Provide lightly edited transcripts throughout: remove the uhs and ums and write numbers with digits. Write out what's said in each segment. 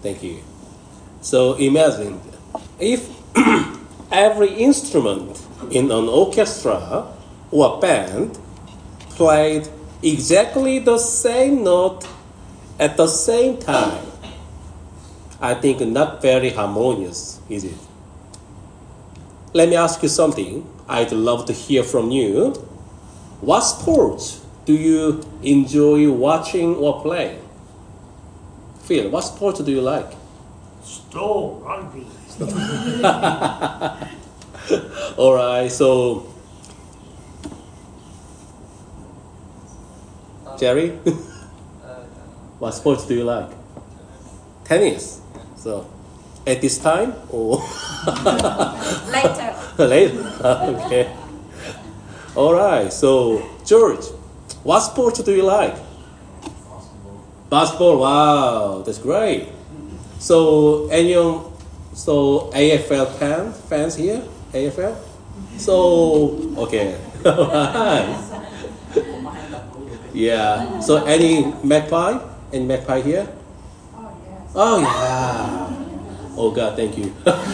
Thank you. So imagine if every instrument in an orchestra or band played exactly the same note at the same time. I think not very harmonious, is it? Let me ask you something. I'd love to hear from you. What sports do you enjoy watching or playing? Phil, what sport do you like? Rugby. All right, so Jerry, what sports do you like? Tennis. So, at this time or Later. later? Okay. All right. So, George, what sport do you like? Basketball. Wow, that's great. So, AFL fans here? AFL? So, okay. All right. Yeah. So, any Magpie? Any Magpie here? Oh, yeah. Oh, God, thank you.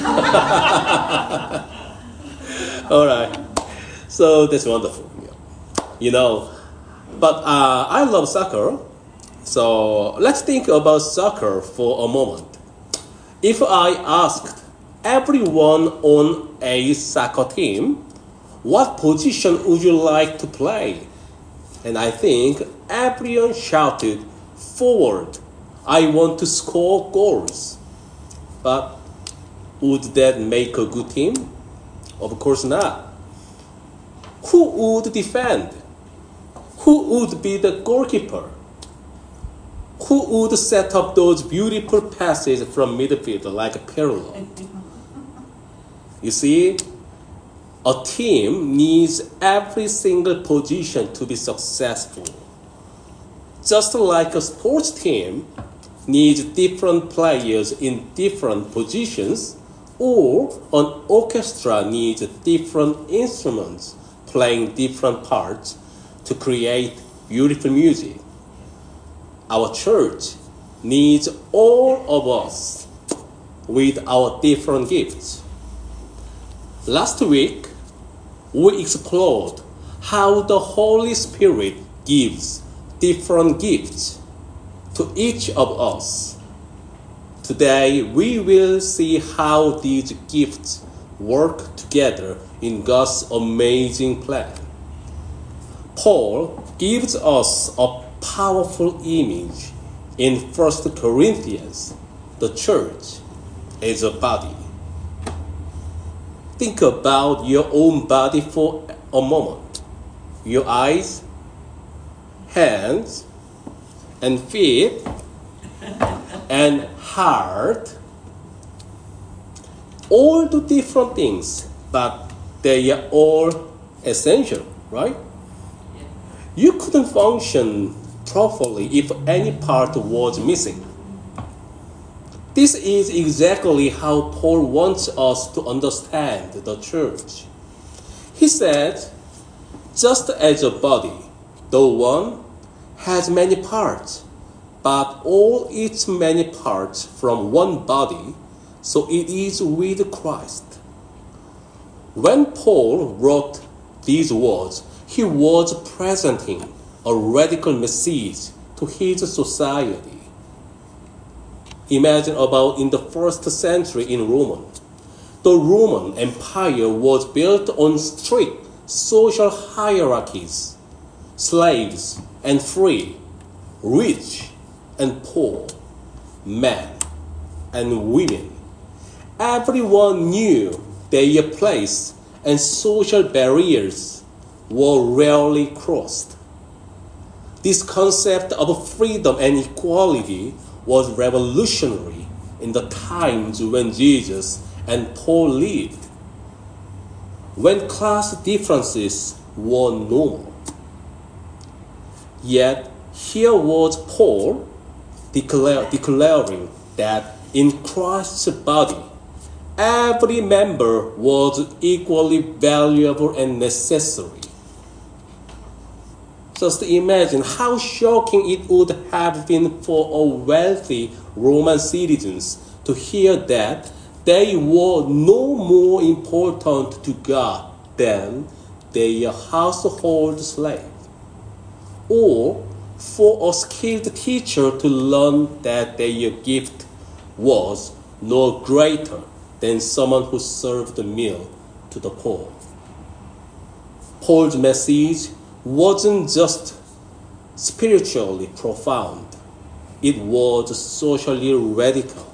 All right. So, that's wonderful. You know, but I love soccer. So, let's think about soccer for a moment. If I asked everyone on a soccer team, what position would you like to play? And I think everyone shouted, forward. I want to score goals. But would that make a good team? Of course not. Who would defend? Who would be the goalkeeper? Who would set up those beautiful passes from midfield like a Pirlo? You see, a team needs every single position to be successful. Just like a sports team needs different players in different positions, or an orchestra needs different instruments playing different parts to create beautiful music. Our church needs all of us with our different gifts. Last week, we explored how the Holy Spirit gives different gifts to each of us. Today, we will see how these gifts work together in God's amazing plan. Paul gives us a powerful image in 1 Corinthians. The church is a body. Think about your own body for a moment. Your eyes, hands, and feet, and heart, all do different things, but they are all essential, right? You couldn't function properly if any part was missing. This is exactly how Paul wants us to understand the church. He said, just as a body, though one, has many parts, but all its many parts from one body, so it is with Christ. When Paul wrote these words, he was presenting a radical message to his society. Imagine about in the first century in Rome. The Roman Empire was built on strict social hierarchies. Slaves and free, rich and poor, men and women. Everyone knew their place, and social barriers were rarely crossed. This concept of freedom and equality was revolutionary in the times when Jesus and Paul lived, when class differences were normal. Yet, here was Paul declaring that in Christ's body, every member was equally valuable and necessary. Just imagine how shocking it would have been for a wealthy Roman citizens to hear that they were no more important to God than their household slave, or for a skilled teacher to learn that their gift was no greater than someone who served the meal to the poor. Paul's message wasn't just spiritually profound, it was socially radical.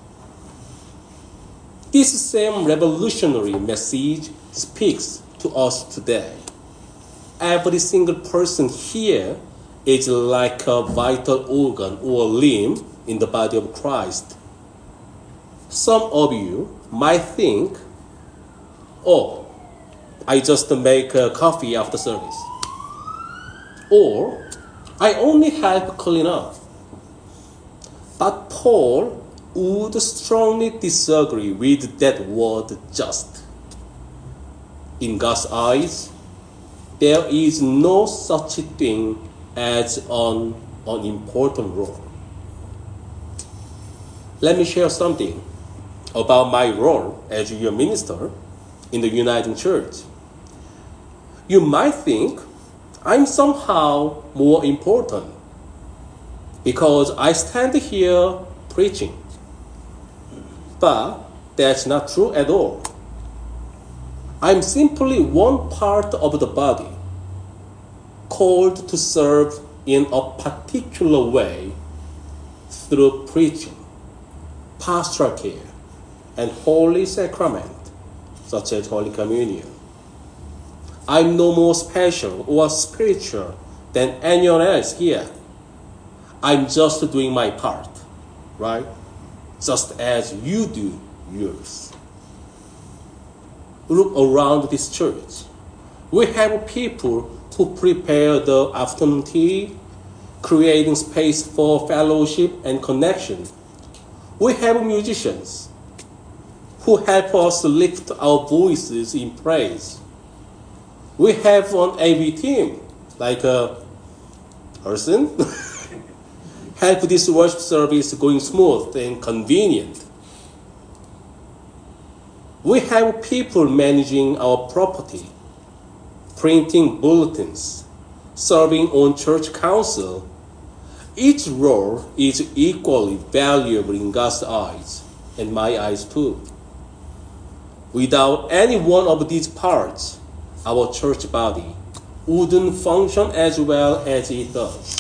This same revolutionary message speaks to us today. Every single person here is like a vital organ or limb in the body of Christ. Some of you might think, oh, I just make coffee after service. Or, I only help clean up. But Paul would strongly disagree with that word just. In God's eyes, there is no such thing as an unimportant role. Let me share something about my role as your minister in the Uniting Church. You might think I'm somehow more important because I stand here preaching. But that's not true at all. I'm simply one part of the body, called to serve in a particular way through preaching, pastoral care, and holy sacrament, such as Holy Communion. I'm no more special or spiritual than anyone else here. I'm just doing my part, right? Just as you do yours. Look around this church. We have people who prepare the afternoon tea, creating space for fellowship and connection. We have musicians who help us lift our voices in praise. We have an AV team, like a person, help this worship service going smooth and convenient. We have people managing our property, printing bulletins, serving on church council. Each role is equally valuable in God's eyes, and my eyes too. Without any one of these parts, our church body wouldn't function as well as it does.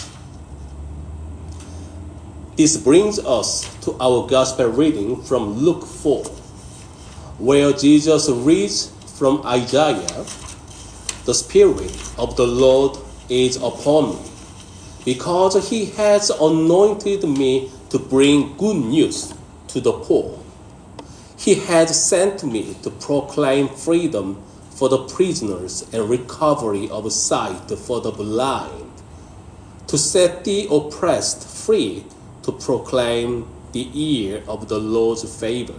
This brings us to our gospel reading from Luke 4, where Jesus reads from Isaiah, "The Spirit of the Lord is upon me, because he has anointed me to bring good news to the poor. He has sent me to proclaim freedom for the prisoners and recovery of sight for the blind, to set the oppressed free, to proclaim the year of the Lord's favor."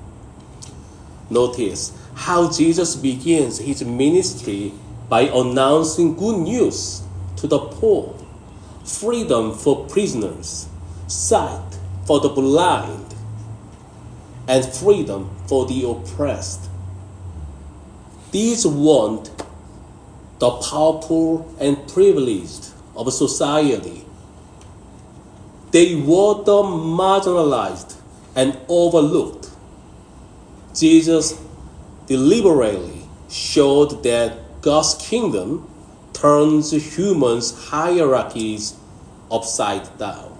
Notice how Jesus begins his ministry by announcing good news to the poor, freedom for prisoners, sight for the blind, and freedom for the oppressed. These weren't the powerful and privileged of society. They were the marginalized and overlooked. Jesus deliberately showed that God's kingdom turns humans' hierarchies upside down.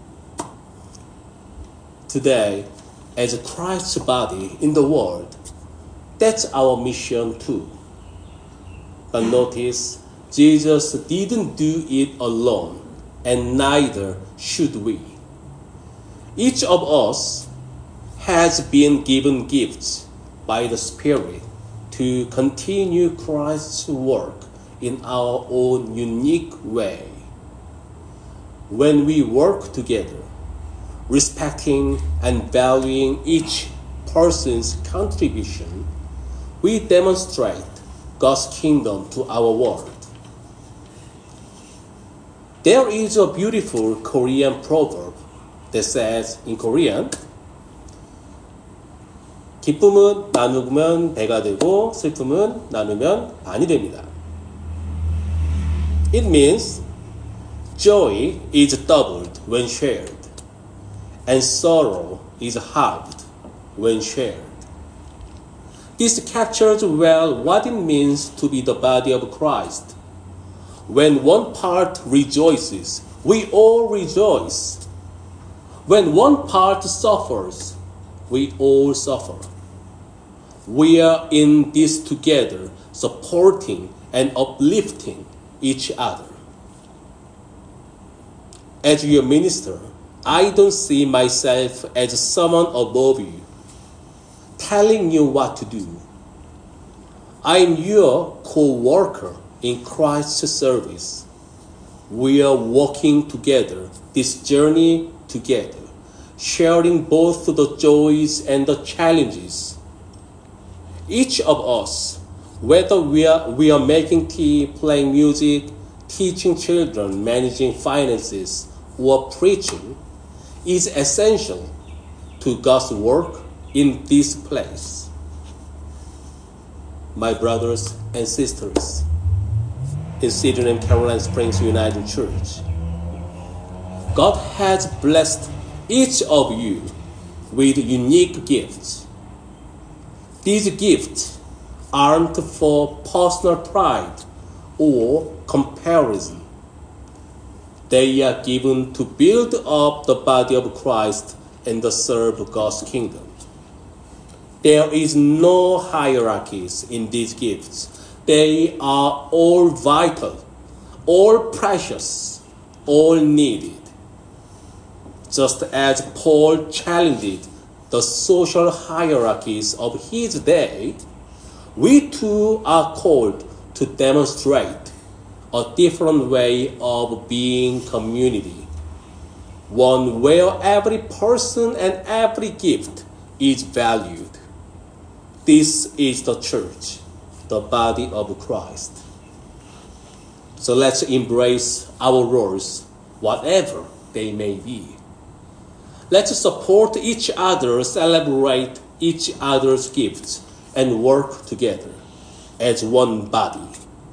Today, as Christ's body in the world, that's our mission too. But notice, Jesus didn't do it alone, and neither should we. Each of us has been given gifts by the Spirit to continue Christ's work in our own unique way. When we work together, respecting and valuing each person's contribution, we demonstrate God's kingdom to our world. There is a beautiful Korean proverb that says in Korean, 기쁨은 나누면 배가 되고 슬픔은 나누면 반이 됩니다. It means joy is doubled when shared, and sorrow is halved when shared. This captures well what it means to be the body of Christ. When one part rejoices, we all rejoice. When one part suffers, we all suffer. We are in this together, supporting and uplifting each other. As your minister, I don't see myself as someone above you, telling you what to do. I am your co-worker in Christ's service. We are walking together, this journey together, sharing both the joys and the challenges. Each of us, whether we are making tea, playing music, teaching children, managing finances, or preaching, is essential to God's work in this place. My brothers and sisters in Sidney and Caroline Springs United Church, God has blessed each of you with unique gifts. These gifts aren't for personal pride or comparison. They are given to build up the body of Christ and to serve God's kingdom. There is no hierarchies in these gifts. They are all vital, all precious, all needed. Just as Paul challenged the social hierarchies of his day, we too are called to demonstrate a different way of being community, one where every person and every gift is valued. This is the church, the body of Christ. So let's embrace our roles, whatever they may be. Let's support each other, celebrate each other's gifts, and work together as one body.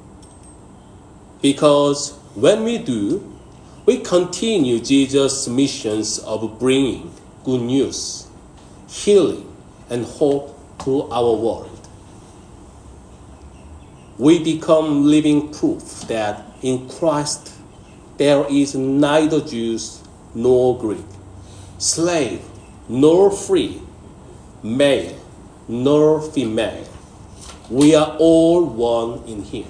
Because when we do, we continue Jesus' missions of bringing good news, healing, and hope to our world. We become living proof that in Christ there is neither Jews nor Greek, slave nor free, male nor female. We are all one in Him.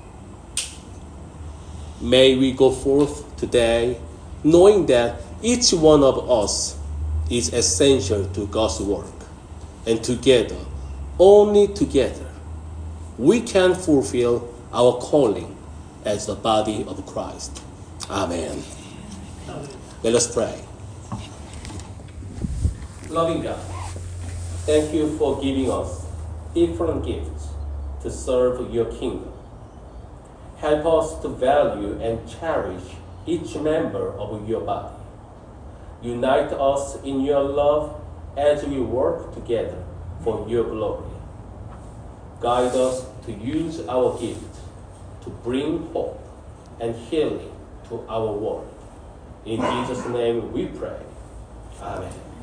May we go forth today knowing that each one of us is essential to God's work, and together, only together, we can fulfill our calling as the body of Christ. Amen. Let us pray. Loving God, thank you for giving us different gifts to serve your kingdom. Help us to value and cherish each member of your body. Unite us in your love as we work together for your glory. Guide us to use our gift to bring hope and healing to our world. In Jesus' name we pray. Amen.